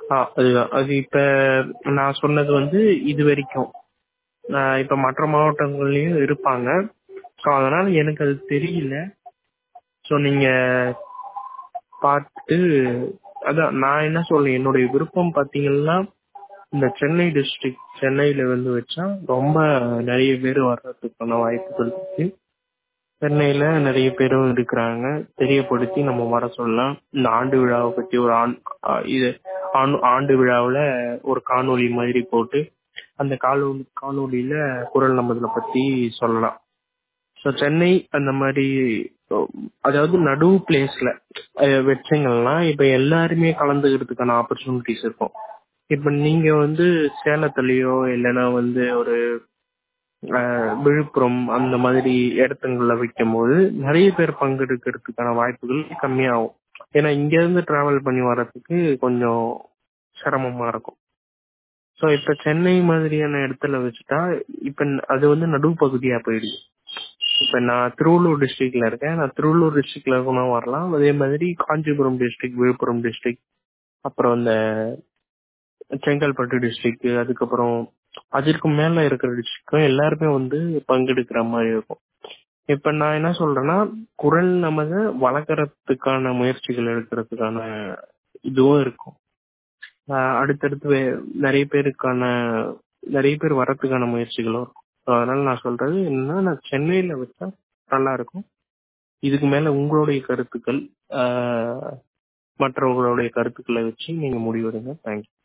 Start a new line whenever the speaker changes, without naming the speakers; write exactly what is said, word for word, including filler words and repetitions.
ஆ அதுதான். அது இப்ப நான் சொன்னது வந்து இதுவரைக்கும். நான் இப்ப மற்ற மாவட்டங்கள்லயும் இருப்பாங்க. ஸோ அதனால எனக்கு அது தெரியல. ஸோ நீங்க பார்த்து அதான் நான் என்ன சொல்றேன், என்னுடைய விருப்பம் பார்த்தீங்கன்னா இந்த சென்னை டிஸ்ட்ரிக்ட் சென்னையில வந்து வச்சா ரொம்ப நிறைய பேர் வர்றதுக்கான வாய்ப்புகள் இருக்கு. சென்னையில நிறைய பேரும் இருக்கிறாங்க. தெரியப்படுத்தி நம்ம வர சொல்லலாம். இந்த ஆண்டு விழாவை பத்தி ஒரு ஆண் ஆ, இது ஆண்டு ஆண்டு விழாவில் ஒரு காணொளி மாதிரி போட்டு அந்த காணொலி காணொலியில குரல் நமதுல பத்தி சொல்லலாம். ஸோ சென்னை அந்த மாதிரி ஓ, அதாவது நடுவு பிளேஸ்ல வச்சிங்கன்னா இப்ப எல்லாருமே கலந்துக்கிறதுக்கான ஆப்பர்ச்சுனிட்டிஸ் இருக்கும். இப்ப நீங்க வந்து சேலத்துலயோ இல்லைன்னா வந்து ஒரு அஹ், விழுப்புரம் அந்த மாதிரி இடத்துங்கள்ல வைக்கும் போது நிறைய பேர் பங்கெடுக்கிறதுக்கான வாய்ப்புகள் கம்மியாகும். ஏன்னா இங்க இருந்து டிராவல் பண்ணி வர்றதுக்கு கொஞ்சம் சிரமமா இருக்கும். ஸோ இப்ப சென்னை மாதிரியான இடத்துல வச்சுட்டா இப்ப அது வந்து நடுவு பகுதியா போயிடுது. இப்ப நான் திருவள்ளூர் டிஸ்ட்ரிக்ட்ல இருக்கேன். நான் திருவள்ளூர் டிஸ்ட்ரிக்ட்ல இருக்கணும் வரலாம். அதே மாதிரி காஞ்சிபுரம் டிஸ்ட்ரிக்ட், விழுப்புரம் டிஸ்ட்ரிக்ட், அப்புறம் இந்த செங்கல்பட்டு டிஸ்ட்ரிக்ட், அதுக்கப்புறம் அதற்கு மேல இருக்கிற டிஸ்ட்ரிக்டும் எல்லாருமே வந்து பங்கெடுக்கிற மாதிரி இருக்கும். இப்ப நான் என்ன சொல்றேன்னா, குரல் நமத வளர்க்கறதுக்கான முயற்சிகள் எடுக்கிறதுக்கான இதுவும் இருக்கும். ஆஹ் அடுத்தடுத்து வே- நிறைய பேருக்கான நிறைய பேர் வர்றதுக்கான முயற்சிகளும் இருக்கும். So அதனால நான் சொல்றது என்னன்னா, நான் சென்னையில வச்சா நல்லா இருக்கும். இதுக்கு மேல உங்களுடைய கருத்துக்கள், ஆஹ் மற்றவங்களுடைய கருத்துக்களை வச்சு நீங்க முடிவெடுங்க. தேங்க்யூ.